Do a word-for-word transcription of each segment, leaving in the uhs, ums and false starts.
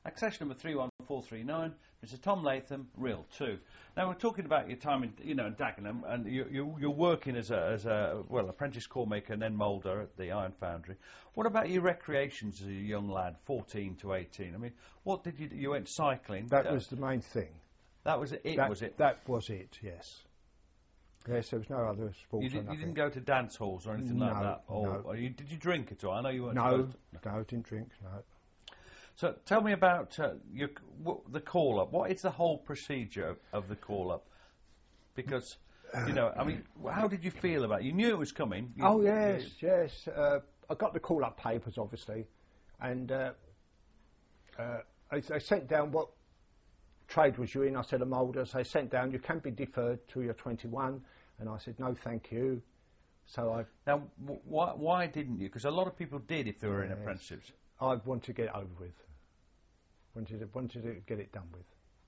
Accession number three one four three nine, Mister Tom Latham, Reel two. Now we're talking about your time in, you know, in Dagenham, and you, you, you're working as a, as a, well, apprentice core maker and then moulder at the Iron Foundry. What about your recreations as a young lad, fourteen to eighteen? I mean, what did you do? You went cycling. That uh, was the main thing. That was it, that, was it? That was it, yes. Yes, there was no other sports. You, did, you didn't go to dance halls or anything no, like that? Or, no. or you, did you drink at all? I know you weren't No, supposed to. no, didn't drink, no. So tell me about uh, your, w the call-up. What is the whole procedure of, of the call-up? Because, you know, I mean, how did you feel about it? You knew it was coming. You, oh, yes, you, yes. Uh, I got the call-up papers, obviously, and uh, uh, I, I sent down what trade was you in. I said a moulder, so I sent down, you can be deferred till you're twenty-one, and I said, no, thank you. So I... Now, w why, why didn't you? Because a lot of people did if they were yes. in apprenticeships. I wanted to get it over with. Wanted to, wanted to get it done with.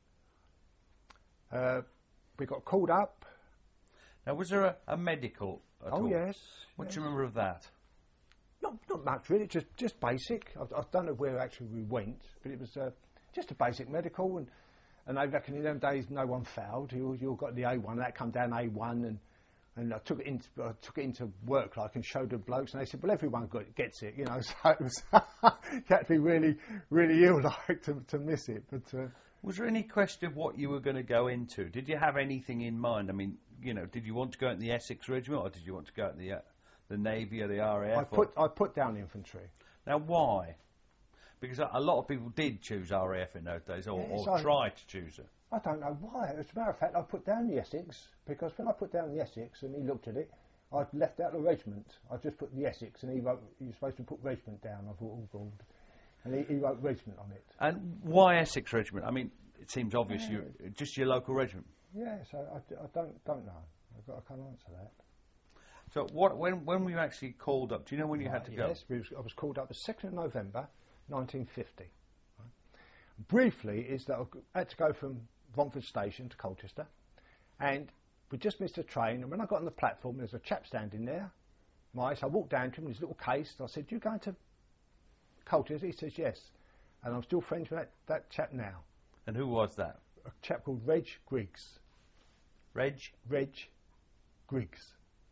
Uh, we got called up. Now, was there a, a medical at Oh, all? yes. What yes. do you remember of that? Not, not much, really. Just, just basic. I, I don't know where actually we went, but it was uh, just a basic medical. And, and they reckon in them days no one failed. You, you all got the A one. That come down A one, and and I took it into I took it into work like and showed the blokes, and they said, well, everyone got, gets it, you know. So it was you had to be really, really ill like to to miss it. But uh, was there any question of what you were going to go into? Did you have anything in mind? I mean, you know, did you want to go in the Essex Regiment, or did you want to go in the uh, the Navy or the R A F? I put I put down infantry. Now, why? Because a, a lot of people did choose R A F in those days, or, yes, or I, tried to choose it. I don't know why. As a matter of fact, I put down the Essex, because when I put down the Essex and he looked at it, I'd left out the regiment. I just put the Essex, and he wrote, you're supposed to put regiment down. I thought, oh, God. And he, he wrote regiment on it. And why Essex Regiment? I mean, it seems obvious, Yeah. you're just your local regiment. Yes, I, I, I don't don't know. I, got, I can't answer that. So what, when when were you actually called up? Do you know when you had to go? Yes, we was, I was called up the second of November, nineteen fifty. Right. Briefly, is that I had to go from Romford Station to Colchester, and we just missed a train, and when I got on the platform, there's a chap standing there. My, so I walked down to him with his little case, and I said, you going to Colchester? He says, yes. And I'm still friends with that, that chap now. And who was that? A chap called Reg Griggs. Reg? Reg Griggs.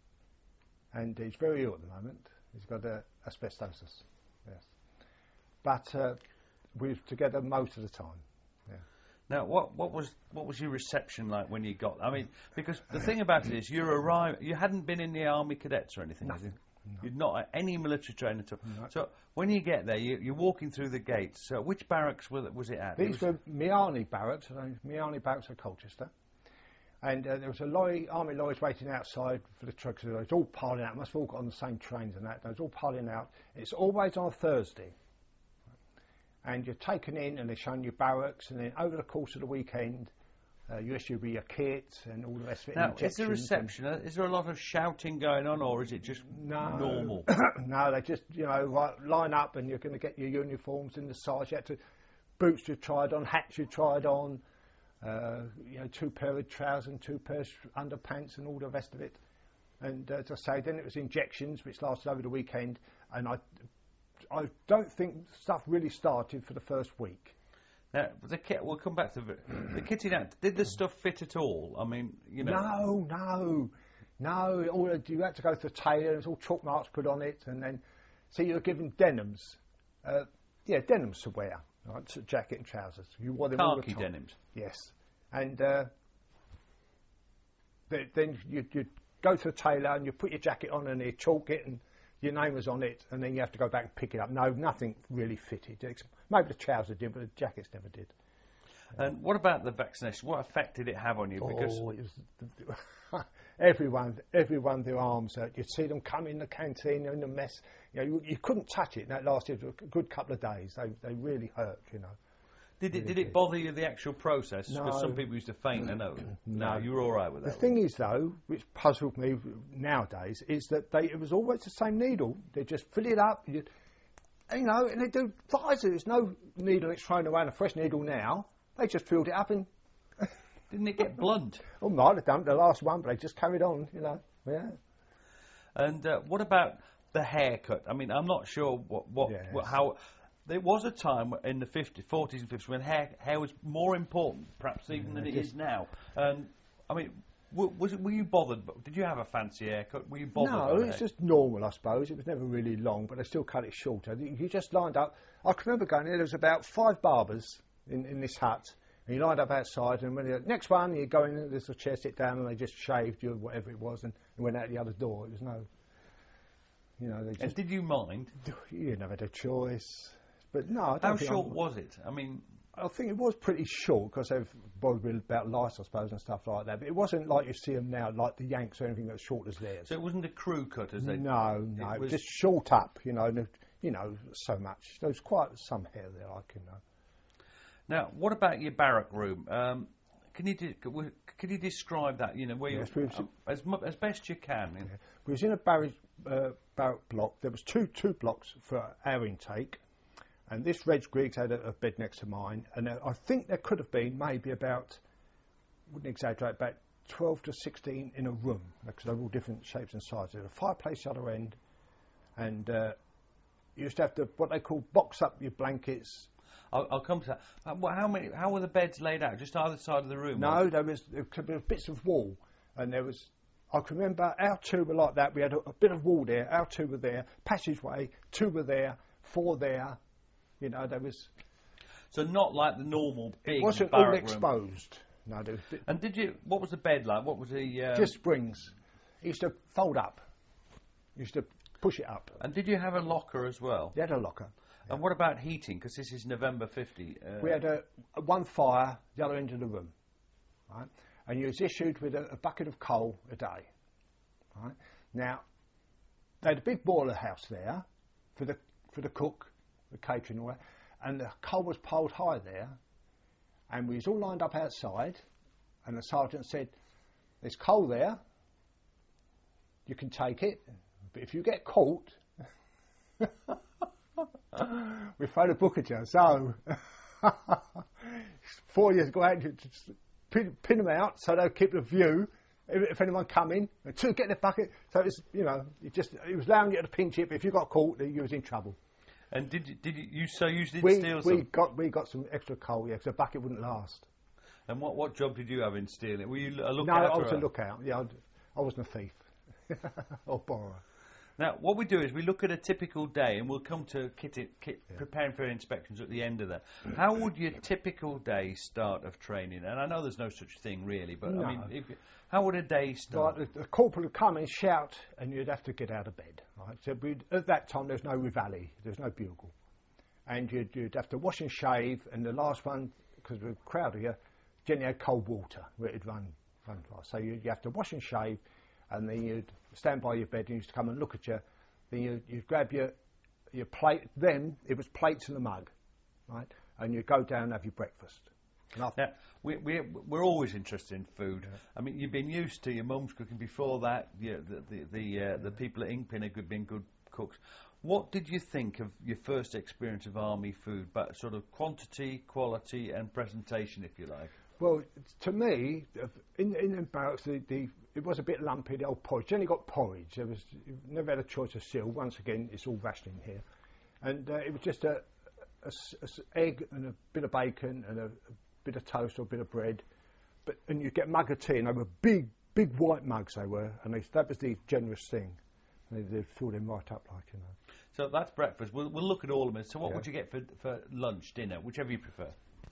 And he's very ill at the moment. He's got uh, asbestosis. Yes. But uh, we were together most of the time. Yeah. Now, what what was what was your reception like when you got? I mean, because the thing about it is, you arrived. You hadn't been in the army cadets or anything. Nothing. You? No. You'd not had any military training at all. No. So when you get there, you, you're walking through the gates. So which barracks was it, was it at? These it was were Miani barracks. Miani barracks at Colchester. And uh, there was a lorry, army lorries waiting outside for the trucks. It was all piling out. Must have all got on the same trains and that. They was all piling out. It's always on a Thursday. And you're taken in and they're showing you barracks, and then over the course of the weekend uh, you issue your kit and all the rest of it. Now, is there reception? Uh, is there a lot of shouting going on, or is it just no, normal? No, they just, you know, right, line up, and you're going to get your uniforms in the size. You had to, boots you tried on, hats you tried on, uh, you know, two pair of trousers and two pairs of underpants and all the rest of it. And uh, as I say, then it was injections, which lasted over the weekend, and I I don't think stuff really started for the first week. Now, the kit, we'll come back to the, the kitting out. Did the stuff fit at all? I mean, you know. No, no, no. All, you had to go to the tailor, there's all chalk marks put on it, and then, so you were given denims. Uh, yeah, denims to wear, right? So jacket and trousers. You wore them all the Khaki time. denims. Yes. And uh, th then you you go to the tailor and you put your jacket on and you chalk it and your name was on it, and then you have to go back and pick it up. No, nothing really fitted. Maybe the trousers did, but the jackets never did. And what about the vaccination? What effect did it have on you? Because oh, it was everyone, everyone, their arms hurt. You'd see them come in the canteen, in the mess. You know, you, you couldn't touch it. And that lasted a good couple of days. They, they really hurt, you know. Did it, really did it bother you, the actual process? Because No. some people used to faint. I know. No. No, you were all right with The that. thing is, though, which puzzled me nowadays, is that they, it was always the same needle. They just fill it up, you, you know, and they do Pfizer. There's no needle that's thrown around, a fresh needle now. They just filled it up and... Didn't it get blunt? Oh, might have done the last one, but they just carried on, you know. Yeah. And uh, what about the haircut? I mean, I'm not sure what, what, Yes. what how... there was a time in the fifties, forties and fifties when hair, hair was more important, perhaps even Yeah, than it just- is now. And I mean, w- was it, were you bothered? Did you have a fancy haircut? Were you bothered? No, by the it's hair? just normal, I suppose. It was never really long, but they still cut it shorter. You you just lined up. I can remember going there. There was about five barbers in, in this hut, and you lined up outside. And when you next one, you go in. There's a chair, sit down, and they just shaved you, whatever it was, and, and went out the other door. It was no, you know, they And just did you mind? you never had a choice. But no, I don't How think short I'm- was it? I mean, I think it was pretty short because they've bothered with about lice, I suppose, and stuff like that. But it wasn't like you see them now, like the Yanks or anything that's short as theirs. so it wasn't a crew cut, as they. No, no, it was- just short up, you know, and, you know, so much. There was quite some hair there, I can know. Now, what about your barrack room? Um, can you de- w- can you describe that? You know, where Yes, you we've- um, as mu- as best you can. Yeah. We was in a barrack, uh, barrack block. There was two two blocks for our intake, and this Reg Griggs had a, a bed next to mine, and uh, I think there could have been maybe about, wouldn't exaggerate, about twelve to sixteen in a room because they were all different shapes and sizes. There was a fireplace at the other end, and uh, you used to have to what they call box up your blankets. I'll, I'll come to that. Uh, wha- how many? How were the beds laid out? Just either side of the room? No, there was there could be bits of wall, and there was. I can remember our two were like that. We had a, a bit of wall there. Our two were there. Passageway, two were there. Four there. You know, there was. So not like the normal big It wasn't all barrack room. exposed. No, there was bit, And did you? What was the bed like? What was the? Um, just springs. It used to fold up. It used to push it up. and did you have a locker as well? You had a locker. And what about heating? Because this is November fifty. Uh, We had a, a one fire the other end of the room, right? And you was issued with a, a bucket of coal a day, right? Now, they had a big boiler house there for the for the cook, the catering, and all that, and the coal was piled high there, and we was all lined up outside, and the sergeant said, "There's coal there. You can take it, but if you get caught." We throw the book at you, so four years go out to to pin, pin them out so they'll keep the view if, if anyone come in. And two, get the bucket. So it's you know, it just it was allowing you to pinch it, but if you got caught, then you was in trouble. and did you, did you, you so you did We steal we some? got we got some extra coal, yeah, because the bucket wouldn't last. And what what job did you have in stealing? Were you a lookout? No, I or was a a- lookout. Yeah, I'd, I wasn't a thief or borrower. Now, what we do is we look at a typical day, and we'll come to kit it, kit, preparing for inspections at the end of that. How would your typical day start of training? And I know there's no such thing really, but No. I mean, if, how would a day start? Like the, the corporal would come and shout, and you'd have to get out of bed. Right? So we'd, at that time, there's no reveille, there's no bugle, and you'd, you'd have to wash and shave. And the last one, because we're crowded here, generally had cold water where it'd run, run fast. So you you have to wash and shave, and then you'd stand by your bed and you used to come and look at you. Then you you'd grab your your plate. Then it was plates and a mug, right? And you'd go down and have your breakfast. And after, Now, we, we, we're always interested in food. I mean, you've been used to your mum's cooking before that. Yeah, the the the, uh, the people at Ingpin have been good cooks. What did you think of your first experience of army food, but sort of quantity, quality, and presentation, if you like? Well, to me, in in the barracks, the, the it was a bit lumpy. The old porridge. You only got porridge. There was you never had a choice of cereal. Once again, it's all rationing here, and uh, it was just a, a s- a s- egg and a bit of bacon and a, a bit of toast or a bit of bread. But and you get mug of tea, and they were big, big white mugs. They were, and they, that was the generous thing. They, they'd fill them right up, like you know. So that's breakfast. We'll, we'll look at all of them. So what Yeah. would you get for, for lunch, dinner, whichever you prefer?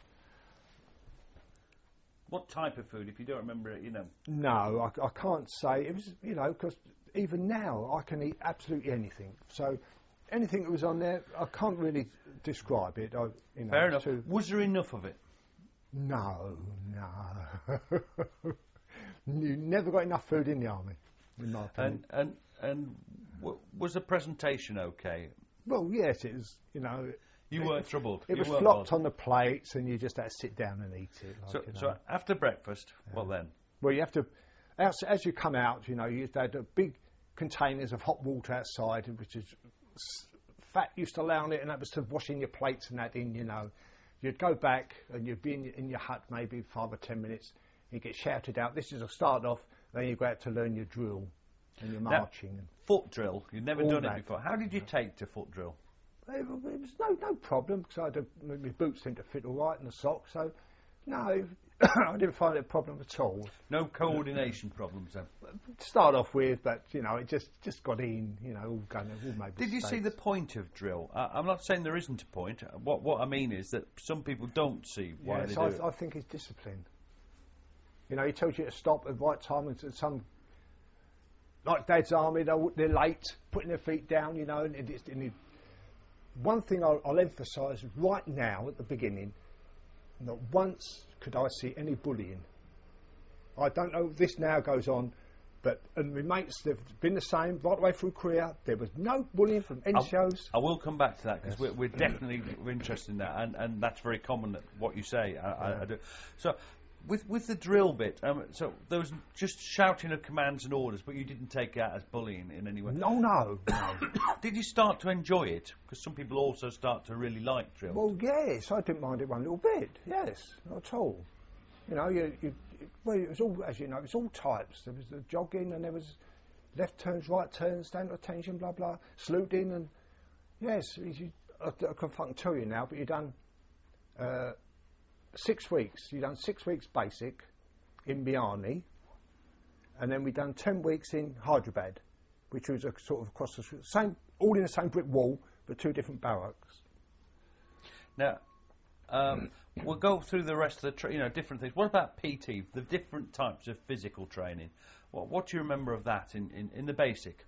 What type of food, if you don't remember it, you know? No, I, I can't say. It was, you know, because even now I can eat absolutely anything. So anything that was on there, I can't really describe it. I, you know, Fair it's enough. too- Was there enough of it? no, no. You never got enough food in the army, in my opinion. And and and w- was the presentation okay? Well, yes, it was. You know, You it, weren't troubled. it You was weren't flopped bothered. on the plates, and you just had to sit down and eat it. Like, So, you know. so after breakfast, what then? Well, you have to, as, as you come out, you know, you had a big containers of hot water outside, which is s- fat used to lay on it, and that was to washing your plates and that in, you know. You'd go back, and you'd be in, in your hut maybe five or ten minutes, you get shouted out, this is a start off, then you go out to learn your drill and your Now- marching. Foot drill. You'd never All done that. it before. How did you take to foot drill? it, it was no no problem because I had a, my boots seemed to fit all right and the socks. So no, I didn't find it a problem at all. No coordination problems then? To start off with, but you know, it just, just got in. You know, all going, all made Did you see the point of drill? Uh, I'm not saying there isn't a point. What what I mean is that some people don't see why yes, they do I, it. I think it's discipline. You know, he tells you to stop at the right time, and some, like Dad's army, they're, they're late, putting their feet down. You know, and, it, and it, one thing I'll, I'll emphasise right now at the beginning. Not once could I see any bullying. I don't know if this now goes on, but and my mates, they've been the same right the way through career. There was no bullying from any I'll, shows. I will come back to that because Yes. we're, we're definitely we're interested in that, and, and that's very common, that what you say. I, I, I do. So, with with the drill bit, um, so there was just shouting of commands and orders, but you didn't take that as bullying in any way. No, no, no. Did you start to enjoy it? Because some people also start to really like drill. Well, yes, I didn't mind it one little bit. Yes, not at all. You know, you, you, well, it was all, as you know, it was all types. There was the jogging, and there was left turns, right turns, stand at attention, blah blah, saluting, and yes, you, I, I can fucking tell you now, but you've done uh, six weeks. You've done six weeks basic in Biani, and then we've done ten weeks in Hyderabad, which was a sort of across the same, all in the same brick wall, but two different barracks. Now, um, we'll go through the rest of the, tra- you know, different things. What about P T, the different types of physical training? What, what do you remember of that in, in, in the basic?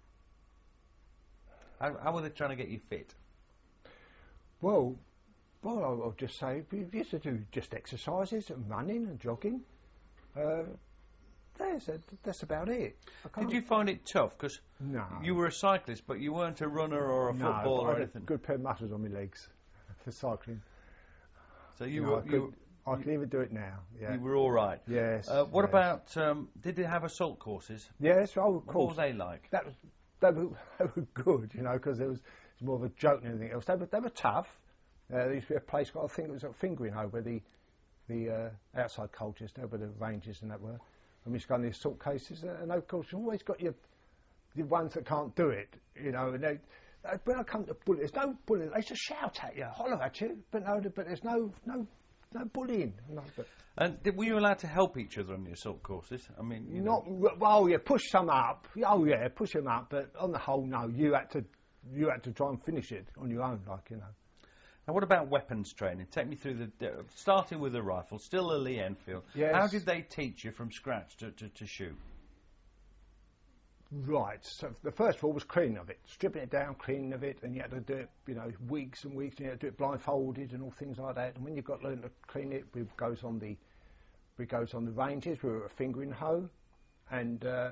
How, how were they trying to get you fit? Well, well, I'll, I'll just say we used to do just exercises and running and jogging. Uh, that's, that's about it. Did you find it tough? Because No. you were a cyclist, but you weren't a runner or a No, footballer I or had anything. a good pair of muscles on my legs for cycling. So you No, were I, could, you, I can even do it now. Yeah. you were all right. Yes. Uh, what yes. about? Um, did they have assault courses? Yes, oh, of What course. were they like? That was, they, were, they were good, you know, because it was, it was more of a joke than anything else. They were, they were tough. Uh, there used to be a place, I think it was at Fingering Hoe, where the the uh, outside cultures, there were the ranges and that were. And we used to go in the assault cases, uh, and of course you've always got your the ones that can't do it, you know. And they, uh, when I come to bullying, there's no bullying. They just shout at you, holler at you, but no, but there's no no no bullying. No, but And did, were you allowed to help each other on the assault courses? I mean, you know, not well, yeah, push some up. Oh yeah, push them up. But on the whole, no, you had to you had to try and finish it on your own, like you know. Now, what about weapons training? Take me through the, uh, starting with the rifle, still a Lee Enfield. Yes. How did they teach you from scratch to, to, to shoot? Right. So the first of all was cleaning of it, stripping it down, cleaning of it, and you had to do it, you know, weeks and weeks, and you had to do it blindfolded and all things like that. And when you've got to learn to clean it, we goes on the, we goes on the ranges. We were at Fingering Hoe, and uh,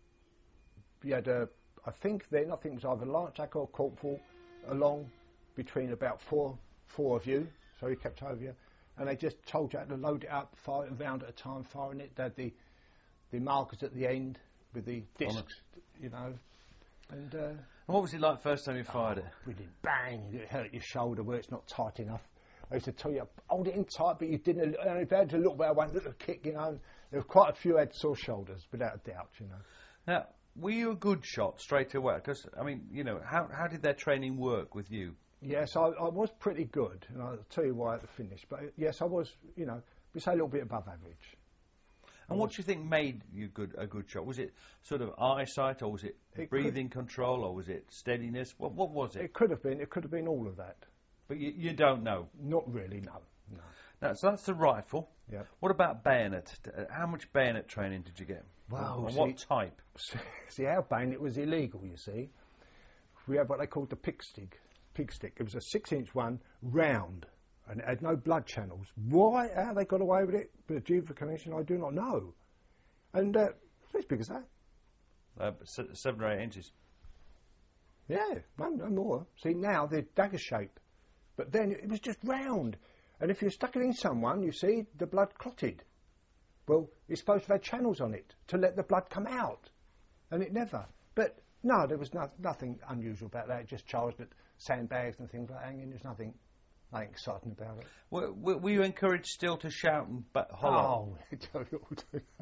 you had a, I think then I think it was either Lance Jack or Corporal along between about four four of you, so he kept over you, and they just told you how to load it up, fire it round at a time, firing it. They had the the markers at the end with the discs, you know, and. Uh, And what was it like first time you fired oh, it? really bang! It hurt your shoulder where it's not tight enough. I used to tell you hold it in tight, but you didn't. And if you had to look where one little kick, you know, and there were quite a few had sore shoulders, without a doubt, you know. Now, were you a good shot straight away? Because I mean, you know, how how did their training work with you? Yes, I, I was pretty good, and I'll tell you why at the finish. But yes, I was, you know, we say a little bit above average. And what do you think made you good a good shot? Was it sort of eyesight, or was it, It breathing control, or was it steadiness? What what was it? It could have been. It could have been all of that. But you, you don't know. Not really. No. No. Now, so that's the rifle. Yeah. What about bayonet? Uh, How much bayonet training did you get? Well, and see- what type? See, our bayonet was illegal. You see, we had what they called the pig stick. Pig stick. It was a six-inch one, round, and it had no blood channels. Why? How they got away with it? The Geneva Convention, I do not know. And uh, it's as big as that. Uh, se- seven or eight inches. Yeah, no, no more. See, now they're dagger shape, but then it was just round. And if you stuck it in someone, you see, the blood clotted. Well, it's supposed to have channels on it to let the blood come out, and it never. But no, there was no, nothing unusual about that. It just charged at sandbags and things like that hanging. There's nothing, nothing exciting about it. Were, were were you encouraged still to shout and but holler? Oh,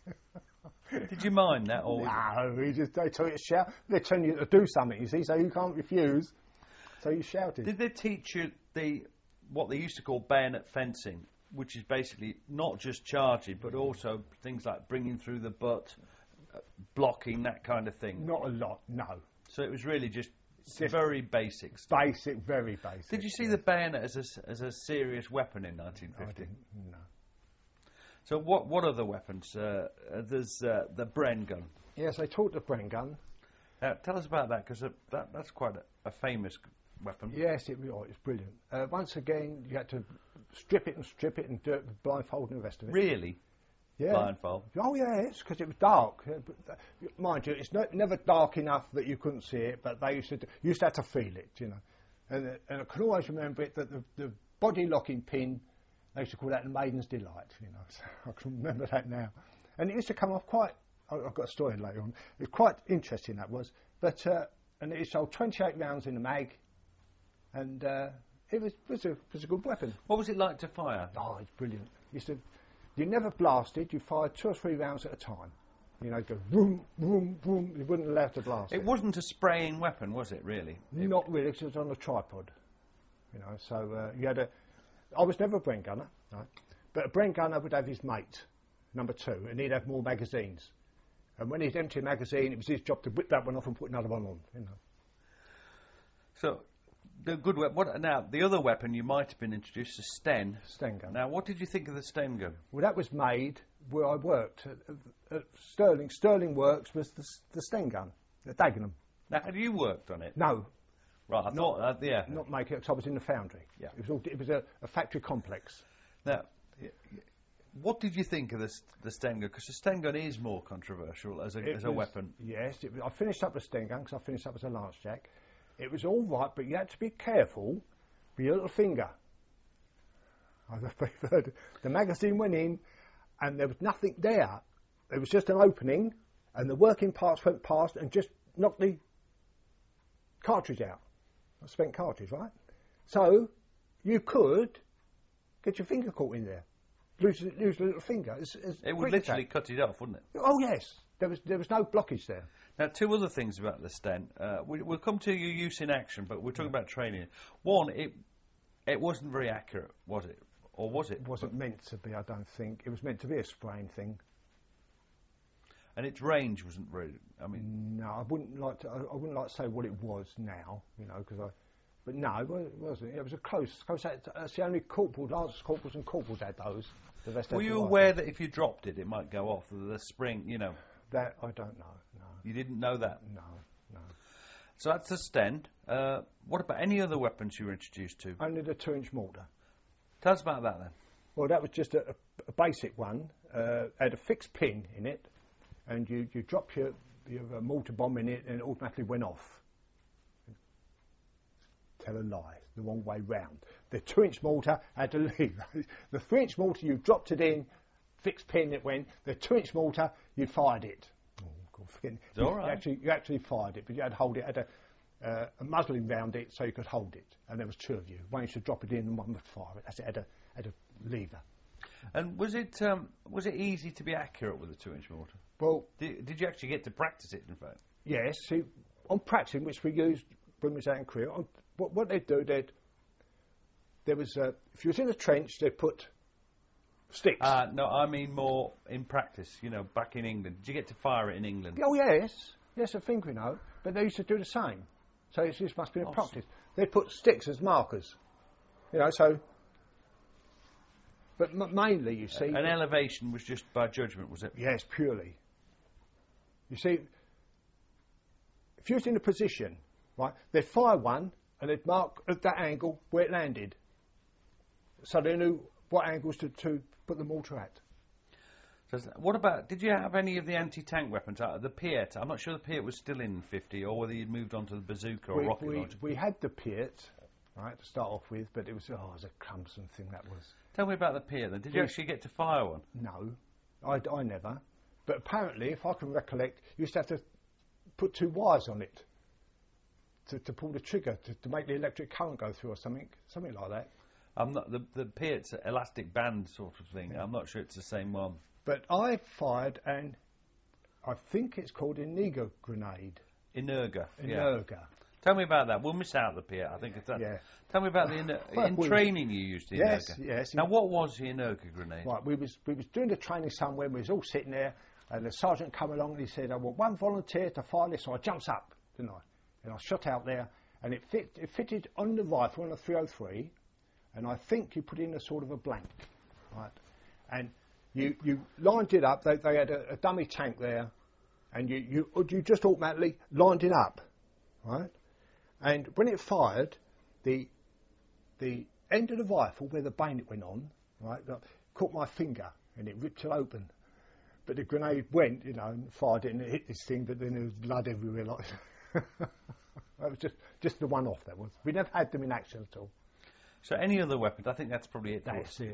Did you mind that? Or no, he just, they tell you to shout. They're telling you to do something, you see, so you can't refuse. So you shouted. Did they teach you the what they used to call bayonet fencing, which is basically not just charging, but also things like bringing through the butt, uh, blocking, that kind of thing? Not a lot, no. So it was really just, Just very basic stuff. Basic, very basic. Did you see yes. the bayonet as a, s- as a serious weapon in nineteen fifty? I didn't, no. So what what other weapons? Uh, uh, there's uh, the Bren gun. Yes, they taught the Bren gun. Now, tell us about that, because that, that's quite a, a famous weapon. Yes, it, oh, it's brilliant. Uh, once again, you had to strip it and strip it and do it with blindfold and the rest of it. Really? Yeah. Blindfold? Oh, yes, because it was dark. Uh, but, uh, mind you, it's not, never dark enough that you couldn't see it, but they used to, do, you used to have to feel it, you know. And, uh, and I can always remember it, that the, the body locking pin, they used to call that the Maiden's Delight, you know. So I can remember that now. And it used to come off quite, I've got a story later on, it was quite interesting, that was. But, uh, and it sold twenty-eight rounds in the mag, and uh, it was, was, a, was a good weapon. What was it like to fire? Oh, it's brilliant. Used to, you never blasted, you fired two or three rounds at a time. You know, go boom, boom, boom, you wouldn't allow to blast it. It wasn't a spraying weapon, was it, really? Not really, 'cause it was on a tripod. You know, so uh, you had a... I was never a Bren gunner, right? But a Bren gunner would have his mate, number two, and he'd have more magazines. And when he'd empty a magazine, it was his job to whip that one off and put another one on, you know. So, the good weapon... What, now, the other weapon you might have been introduced to Sten. Sten gun. Now, what did you think of the Sten gun? Well, that was made where I worked. At, at Sterling. Sterling Works was the, the Sten gun, at Dagenham. Now, had you worked on it? No, Right, I thought... Uh, yeah. not make it, 'cause I was in the foundry. Yeah. It was, all, it was a, a factory complex. Now, y- y- what did you think of the, s- the Sten gun? Because the Sten gun is more controversial as a, It as a was- weapon. Yes, it was, I finished up the Sten gun because I finished up as a lance jack. It was all right, but you had to be careful with your little finger. I preferred the magazine went in, and there was nothing there. It was just an opening, and the working parts went past and just knocked the cartridge out. A spent cartridge, right? So you could get your finger caught in there, lose, lose a little finger. It's, it's It would quick literally attack. cut it off, wouldn't it? Oh yes, there was there was no blockage there. Now, two other things about the Sten. Uh, we, we'll come to your use in action, but we're talking about training. One, it it wasn't very accurate, was it? Or was it? It wasn't meant to be, I don't think. It was meant to be a spraying thing. And its range wasn't really... I mean, No, I wouldn't like to. I, I wouldn't like to say what it was now, you know, because I. But no, it wa- it wasn't. It was a close. close that's the only corporal, lance corporals and corporals had those. The rest were had you the aware rifles. that if you dropped it, it might go off? The spring, you know, That I don't know. No, you didn't know that. no, no. So that's the Sten. Uh, what about any other weapons you were introduced to? Only the two-inch mortar. Tell us about that then. Well, that was just a, a, a basic one. Uh, had a fixed pin in it, and you you drop your your uh, mortar bomb in it, and it automatically went off. Tell a lie, the wrong way round. The two-inch mortar had to leave. The three-inch mortar, you dropped it in, fixed pin it went. The two-inch mortar, you fired it. Oh, God, forget It's you, all right. you actually, you actually fired it, but you had to hold it, had a, uh, a muzzling round it so you could hold it. And there was two of you. One used to drop it in and one would fire it. That's it, had a, had a lever. And was it um, was it easy to be accurate with a two-inch mortar? Well, Did, did you actually get to practice it, in fact? yes, see, on practicing, which we used when we was out in Korea, on, what, what they'd do, they'd, there was, uh, if you was in a trench, they'd put sticks. Uh, no, I mean more in practice, you know, back in England. Did you get to fire it in England? Oh, yes. Yes, I think we know. But they used to do the same. So it's, this must be a Oh, practice. They'd put sticks as markers. You know, so... But m- mainly, you see... An elevation was just by judgment, was it? Yes, purely. You see, if you was in a position, right, they'd fire one and they'd mark at that angle where it landed. So they knew what angles to, to put the mortar at. So is that- what about, did you have any of the anti-tank weapons? Uh, the Piet, I'm not sure the Piet was still in fifty, or whether you'd moved on to the bazooka or we, rocket we, launcher. we had the Piet, right, to start off with, but it was, oh, it was a clumsome thing that was. Tell me about the Piet then. Did you We- actually get to fire one? No, I, I never. But apparently, if I can recollect, you used to have to put two wires on it to, to pull the trigger, to, to make the electric current go through or something, something like that. I'm not, the, the Piet's an elastic band sort of thing. Yeah. I'm not sure it's the same one. But I fired an, I think it's called Inigo grenade. Inerga. Yeah. Inerga. Tell me about that. We'll miss out the Piat, I think it's that. Yeah. Tell me about the in, Well, in we- training you used the Yes, Energa. yes. Now, what was the Energa grenade? Right, we was we was doing the training somewhere. We was all sitting there, and the sergeant come along and he said, "I want one volunteer to fire this." So I jumps up, didn't I? And I shot out there, and it fit it fitted on the rifle on a three oh three, and I think you put in a sort of a blank, right? And you you lined it up. They they had a, a dummy tank there, and you you you just automatically lined it up, right? And when it fired, the the end of the rifle where the bayonet went on, right, got, caught my finger and it ripped it open. But the grenade went, you know, and fired it and it hit this thing, but then there was blood everywhere. Like that was just just the one off. That was. We never had them in action at all. So any other weapons? I think that's probably it. That's it.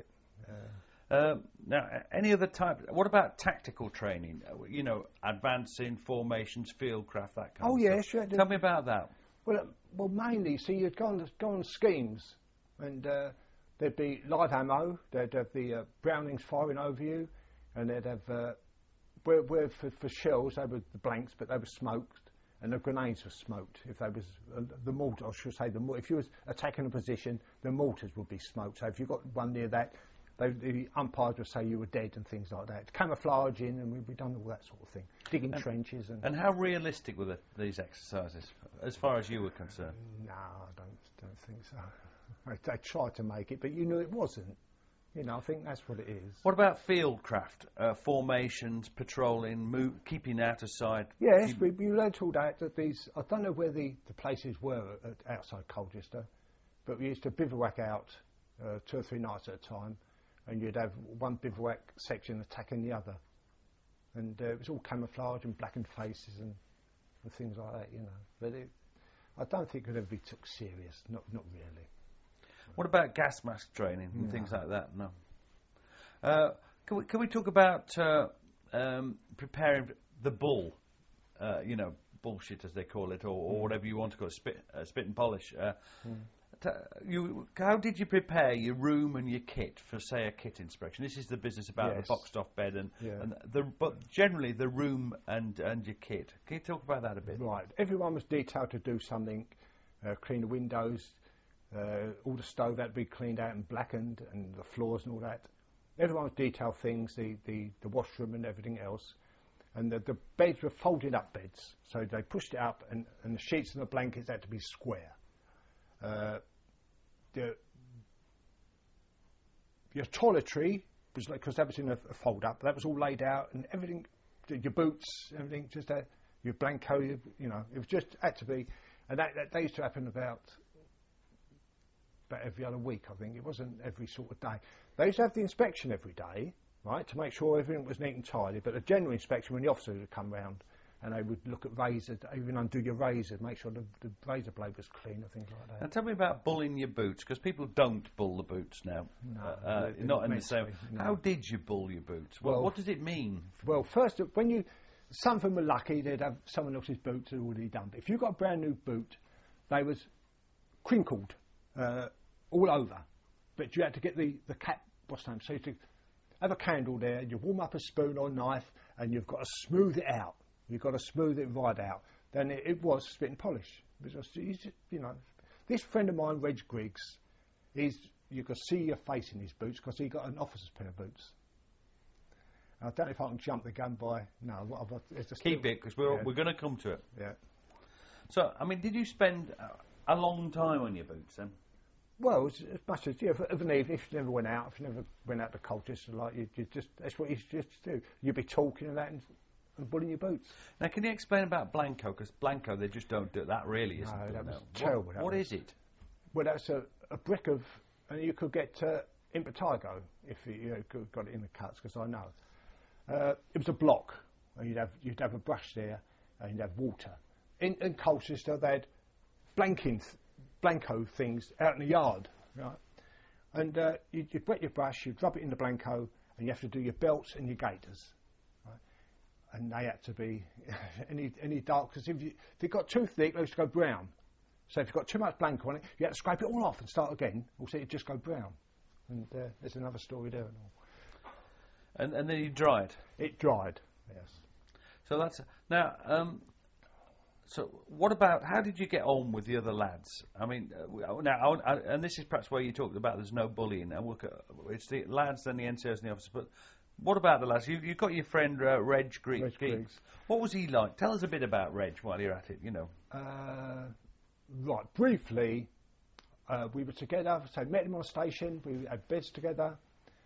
Um, now, a- any other type? What about tactical training? Uh, You know, advancing formations, fieldcraft, that kind Oh of yeah, stuff. sure. Tell me about that. Well, uh, well, mainly, see, you'd go on, go on schemes, and uh, there'd be live ammo. There'd have the uh, Brownings firing over you, and they'd have uh, where, where for, for shells they were the blanks, but they were smoked, and the grenades were smoked. If they was uh, the mortar, I should say, the mor- if you was attacking a position, the mortars would be smoked. So if you got one near that, they, the umpires would say you were dead and things like that. Camouflaging, and we we done all that sort of thing, digging And- trenches and. And how realistic were the, these exercises, as far as you were concerned? No, I don't don't think so. I, I tried to make it, but you knew it wasn't. You know, I think that's what it is. What about fieldcraft, uh, formations, patrolling, move, keeping out of sight? Yes, keep- we, we learned all that. That these, I don't know where the, the places were at, outside Colchester, but we used to bivouac out uh, two or three nights at a time, and you'd have one bivouac section attacking the other, and uh, it was all camouflage and blackened faces and, and things like that, you know. But it, I don't think it could ever be took serious. Not not really. What about gas mask training and No. things like that? No. Uh, can we can we talk about uh, um, preparing the bull? Uh, you know, bullshit as they call it, or, or whatever you want to call it, spit, uh, spit and polish. Uh, t- you, how did you prepare your room and your kit for, say, a kit inspection? This is the business about Yes. the boxed-off bed and, Yeah. and the, but generally the room and and your kit. Can you talk about that a bit? Right. Everyone was detailed to do something, uh, clean the windows, uh, all the stove had to be cleaned out and blackened, and the floors and all that. Everyone was detailed things, the, the, the washroom and everything else. And the, the beds were folded up beds, so they pushed it up, and, and the sheets and the blankets had to be square. Uh, the, your toiletry was like, because that was in a, a fold up, that was all laid out, and everything, your boots, everything, just that, your blanco, you, you know, it was just had to be, and that, that, that used to happen about about every other week, I think. It wasn't every sort of day. They used to have the inspection every day, right, to make sure everything was neat and tidy, but a general inspection when the officers would come round and they would look at razors, even undo your razor, make sure the, the razor blade was clean and things like that. Now tell me about bulling your boots, because people don't bull the boots now. No, uh, uh, they're not in the meant to same. be, no. How did you bull your boots? What, Well- what does it mean? Well, first, when you, some of them were lucky, they'd have someone else's boots already done. But if you got a brand new boot, they was crinkled uh, all over. But you had to get the, the cap, what's the name, so you to have a candle there, you warm up a spoon or knife, and you've got to smooth it out. You've got to smooth it right out. Then it, it was spit and polish. It was just, you you know, this friend of mine, Reg Griggs, he's, you could see your face in his boots because he got an officer's pair of boots. I don't know if I can jump the gun by. No, what I've got- it's just Keep it, because we're yeah. we're going to come to it. Yeah. So, I mean, did you spend a, a long time on your boots then? Well, as, as much as yeah, of an evening, if you never went out, if you never went out to Colchester, like you, you just that's what you just do. You'd be talking and that and, and bullying your boots. Now, can you explain about Blanco? Because Blanco, they just don't do it. That really isn't. No, done that was now. terrible, What, that what was. is it? Well, that's a, a brick of, and you could get uh, impetigo if you, you know, could- got it in the cuts, because I know. Uh, it was a block, and you'd have you'd have a brush there, and you'd have water. In, in Colchester, they had blanking, th- blanco things out in the yard, right? And uh, you'd, you'd wet your brush, you'd rub it in the blanco, and you have to do your belts and your gaiters, right? And they had to be any any dark, because if you if it got too thick, they used to go brown. So if you've got too much blanco on it, you had to scrape it all off and start again, or so it'd just go brown. And uh, there's another story there. And all. And, and then you dry it. It dried, yes. So that's now. Um, So what about, how did you get on with the other lads? I mean, uh, we- uh, now, I, I, and this is perhaps where you talked about there's no bullying. And we'll, co- it's the lads, then the N C Os and the officers. But what about the lads? You, you've got your friend uh, Reg Griggs. Reg Griggs. What was he like? Tell us a bit about Reg while you're at it, you know. Uh, right, briefly, uh, we were together, so met him on station, we had beds together,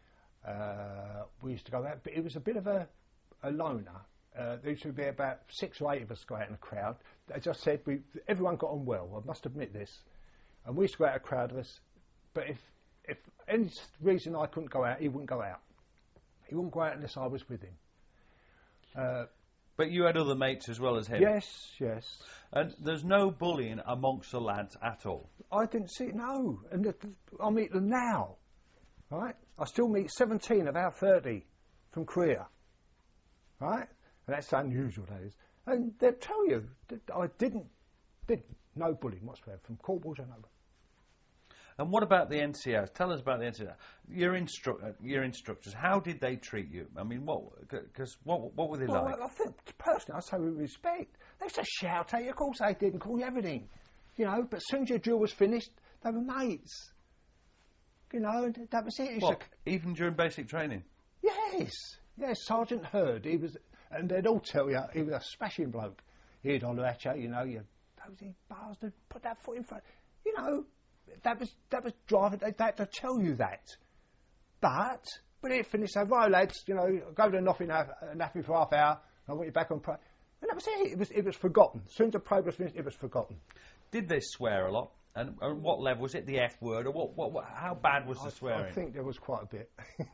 uh, we used to go out, but it was a bit of a, a loner. Uh, there used to be about six or eight of us go out in a crowd. As I said, we, everyone got on well, I must admit this. And we used to go out a crowd of us, but if, if any reason I couldn't go out, he wouldn't go out. He wouldn't go out unless I was with him. Uh, But you had other mates as well as him. yes, yes. And there's no bullying amongst the lads at all. I didn't see it, no. And the, I meet them now, right? I still meet seventeen of our thirty from Korea, right? And that's unusual, that is. And they'll tell you that I didn't, did no bullying whatsoever, from corporals and over. And what about the N C Os? Tell us about the N C Os. Your, instru- uh, your instructors, how did they treat you? I mean, what? Because what, what were they Well, like? I think, personally, I say with respect. They used to shout at you, of course they did, and call you everything. You know, but as soon as your drill was finished, they were mates. You know, and that was it. It's What? Even during basic training? Yes, yes, Sergeant Hurd, he was, and they'd all tell you, he was a smashing bloke. He'd holler at you, you know, you posy bastard, put that foot in front. You know, that was, that was driving, they had to tell you that. But, when it finished, they said, right lads, you know, go to the nothing, napping for half hour, I want you back on pro. And that was it, it was, it was forgotten. As soon as the probe was finished, it was forgotten. Did they swear a lot? And at what level? Was it the F word? Or what, what, what, how bad was the I, swearing? I think there was quite a bit.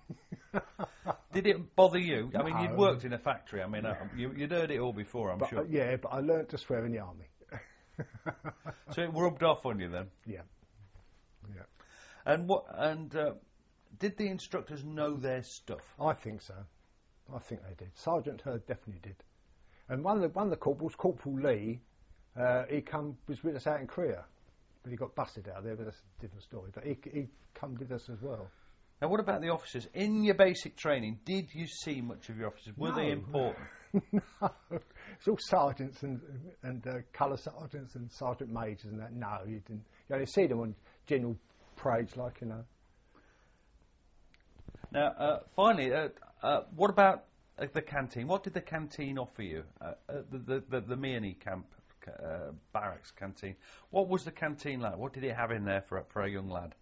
Did it bother you? I mean, you'd No. worked in a factory. I mean, uh, you, you'd heard it all before, I'm But, sure. uh, yeah, but I learnt to swear in the army. So it rubbed off on you then. Yeah. Yeah. And what? And uh, did the instructors know their stuff? I think so. I think they did. Sergeant Hurd definitely did. And one of the, one of the corporals, Corporal Lee, uh, he come was with us out in Korea, but he got busted out there. But that's a different story. But he he come with us as well. Now, what about the officers? In your basic training, did you see much of your officers? Were they No. important? No, it's all sergeants and and uh, colour sergeants and sergeant majors and that. No, you didn't. You only see them on general parades, like you know. Now, uh, finally, uh, uh, what about uh, the canteen? What did the canteen offer you? Uh, uh, the the the, the Mearney camp uh, barracks canteen. What was the canteen like? What did it have in there for a, for a young lad?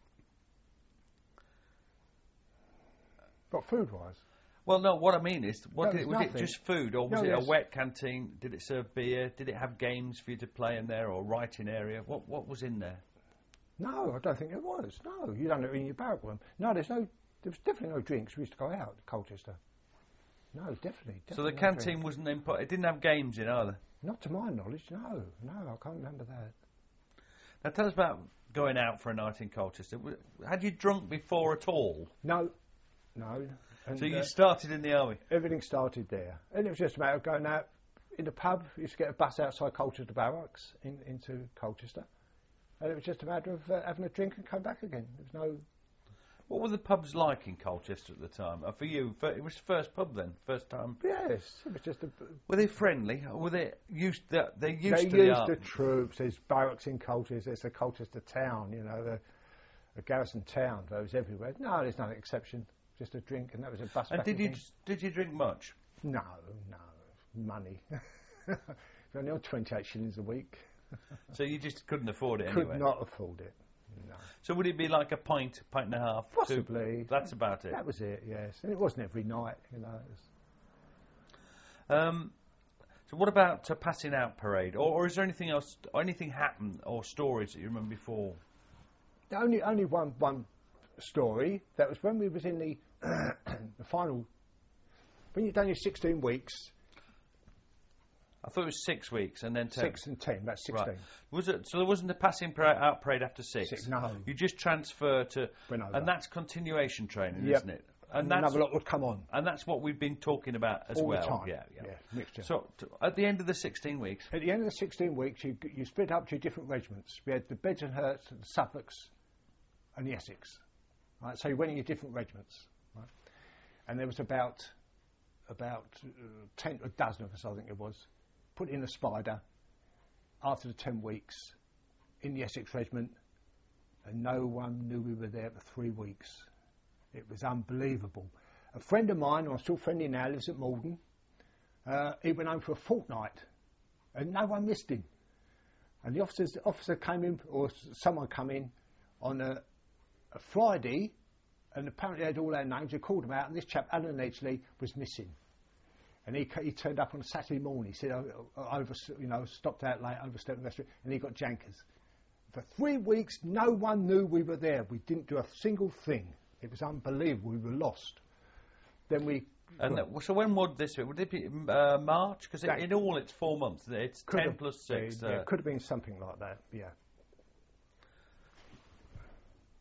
But food wise, Well, no. What I mean is, what No, did it, it's was it nothing. just food, or was No, it a yes. wet canteen? Did it serve beer? Did it have games for you to play in there, or writing area? What what was in there? no, I don't think it was. No, you don't have it in your barrack room. No, there's no. There was definitely no drinks. We used to go out to Colchester. No, definitely. definitely So the no canteen drinks. wasn't impo- It didn't have games in either. Not to my knowledge, no, no, I can't remember that. Now tell us about going out for a night in Colchester. W- Had you drunk before at all? No, no. And, So you uh, started in the army. everything started there, and it was just a matter of going out in the pub. You used to get a bus outside Colchester Barracks in, into Colchester, and it was just a matter of uh, having a drink and come back again. There was no. What were the pubs like in Colchester at the time? Uh, for you, for, it was first pub then, first time. Yes, it was just a. Were they friendly? Or were they used? To, they used they to used the army. the troops. There's barracks in Colchester. There's a Colchester town. You know, the, a garrison town. Those everywhere. No, there's no exception. Just a drink, and that was a bus. And back did you again. did you drink much? No, no, money. Only on twenty-eight shillings a week. So you just couldn't afford it Could anyway. not afford it. No. So would it be like a pint, pint and a half? two? Possibly. That's about it. That was it. Yes, and it wasn't every night. You know. It was, Um, so what about uh, passing out parade, or, or is there anything else, or anything happened, or stories that you remember before? only only one one story. That was when we was in the the final. When you've done your sixteen weeks, I thought it was six weeks and then ten. six and ten. That's sixteen. Right. Was it? So there wasn't a passing parade, out parade after six. Six, no. You just transfer to, Went over. and that's continuation training, Yep. isn't it? And And that's another lot would come on and that's what we've been talking about as all well. the time. Yeah, yeah. mixture. So t- at the end of the sixteen weeks, At the end of the sixteen weeks, you you split up to different regiments. We had the Beds and Herts, the Suffolks, and the Essex. Right, so you went in your different regiments, right? And there was about about uh, ten, a dozen of us, I think it was, put in a spider, after the ten weeks in the Essex Regiment, and no one knew we were there for three weeks. It was unbelievable. A friend of mine, who I'm still friendly now, lives at Malden. Uh, he went home for a fortnight, and no one missed him. And the officers, the officer came in, or someone came in on a, a Friday, and apparently they had all our names. They called him out, and this chap, Alan Edgley, was missing. And he he turned up on a Saturday morning. He said, oh, over, you know, stopped out late, overstepped the restaurant, and he got jankers. For three weeks, no one knew we were there. We didn't do a single thing. It was unbelievable. We were lost. Then we. And that, so when would this be? Would it be uh, March? Because in all it's four months. It's ten plus six. Yeah, Uh, yeah, could have been something like that. Yeah.